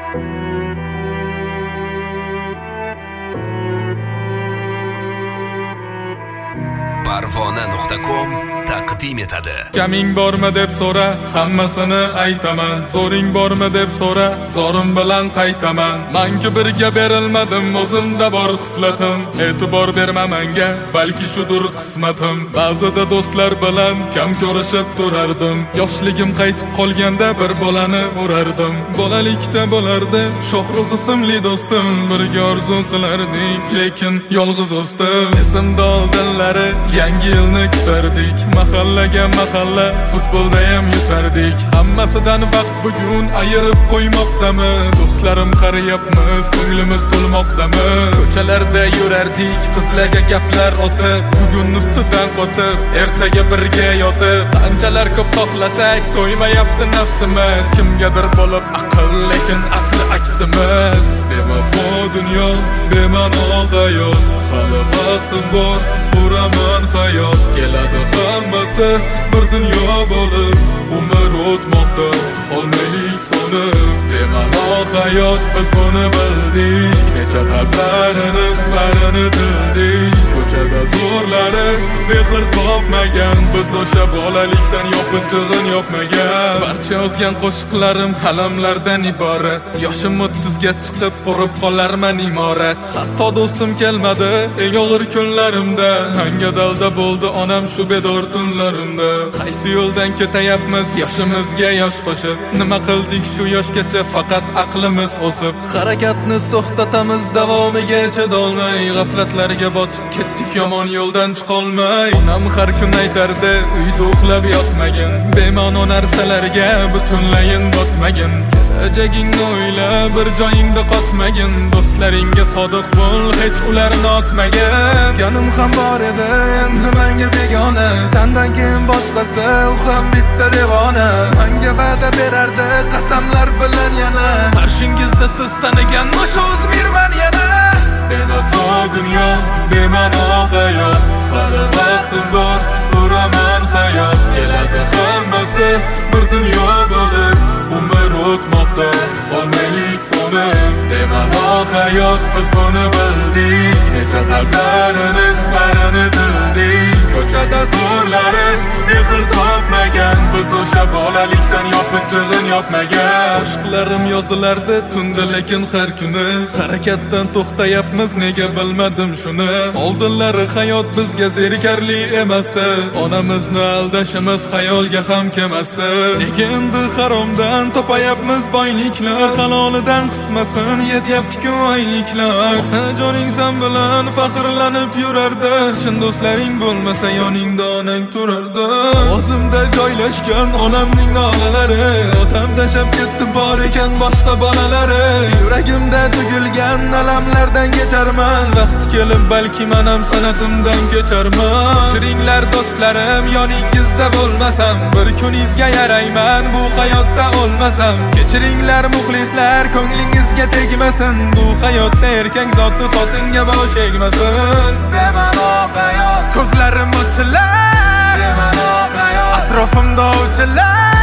Parvona.com taqdim etadi. Kaming bormi deb so'ra, hammasini aytaman. Zo'ring bormi deb so'ra, zorim bilan qaytaman. Menga birga berilmadim, o'zimda bor xislatim. E'tibor berma menga, balki shudur qismatim. Ba'zida do'stlar bilan kam ko'rishib turardim. Yoshligim qaytib qolganda bir bolani urardim. Bolalikda bo'lardi Shohrux ismli do'stim, birga orzu qilardik, lekin yolg'iz o'sdim. Esimda oldinlari yangi yilni kutardik. Mahallaga mahalla futbolda ham yutardik. Hammasidan vaqt bugun ayirib qo'ymoqdami? Do'stlarim qarayapmiz, ko'nglimiz to'lmoqdami? Ko'chalarda yurardik, qizlarga gaplar otib, bugun ustidan qotib, ertaga birga yotib. Qanchalar ko'p xohlasak, to'ymayapti nafsimiz. Kimgadir bo'lib aql, lekin asli aksimiz. Bevafo dunyo, bema'no hayot, hali vaqtim bor, quraman hayot. Keladi hammasi bir dunyo bo'lib, umr o'tmoqda, qolmaylik sonib. Bema'no hayot, biz buni bildik. Necha xatlarimiz barini dildik. Ko'chada zo'rlari mehr topmagan, biz o'sha bolalikdan yopinchig'in yopmagan. Barcha yozgan qo'shiqlarim alamlardan iborat. Yoshim 30ga chiqib qurib qolarman imorat. Hatto do'stim kelmadi eng og'ir kunlarimda. Hanga dalda bo'ldi onam shu bedor tunlarimda. Qaysi yo'ldan ketayapmiz yoshimizga yosh qo'shib? Nima qildik shu yoshgacha faqat aqlimiz o'sib? Harakatni to'xtatamiz davomiga chidolmay, g'aflatlarga botib ketdik yomon yo'ldan chiqolmay. Onam har kun aytardi, uyda uxlab yotmagin, bema'no narsalarga butunlayin botmagin. Kelajagingni o'yla, bir joyingda qotmagin. Do'stlaringga sodiq bo'l, hech ularni otmagin. Jonim ham bor edi, endi menga begona. Sendan keyin boshqasi, u ham bitta devona. Menga va'da berardi qasamlar bilan yana. Qarshingizda siz tanigan o'sha o'zmirman yana. Bevafo dunyo, bema'no hayot, hali vaqtim bor, quraman hayot. Keladi hammasi bir dunyo bo'lib, umr o'tmoqda, qolmaylik sonib. Bema'no hayot, biz buni bildik. Necha qalblarimiz barini dildik. Ko'chada zo'rlari mehr topmagan, biz o'sha bolalikdan yopinchig'in yopmagan. Qo'shiqlarim yozilardi tunda, lekin har kuni harakatdan to'xtayapmiz, nega bilmadim shuni. Oldinlari hayot bizga zerikarli emasdi, onamizni aldashimiz xayolga ham kelmasdi. Nega endi haromdan topayapmiz boyliklar, halolidan qismasin yetyapti-ku oyliklar. Joning sen bilan faxrlanib yurardi, chin do'stlaring bo'lmasa yoningda onang turardi. O'zimda joylashgan onamning nolalari, otam tashab ketdi bor ekan boshqa bolalari. Yuragimda tugilgan alamlardan kecharman, vaqti kelib balki men ham sanatimdan kecharman. Kechiringlar do'stlarim, yoningizda bo'lmasam, bir kuningizga yarayman, bu hayotda o'lmasam. Kechiringlar muxlislar, ko'nglingizga tegmasin, bu hayotda erkak zoti xotinga bosh egmasin. Bema'no hayot, ko'zlarim ochilar, bema'no hayot, atrofimda o'chilar.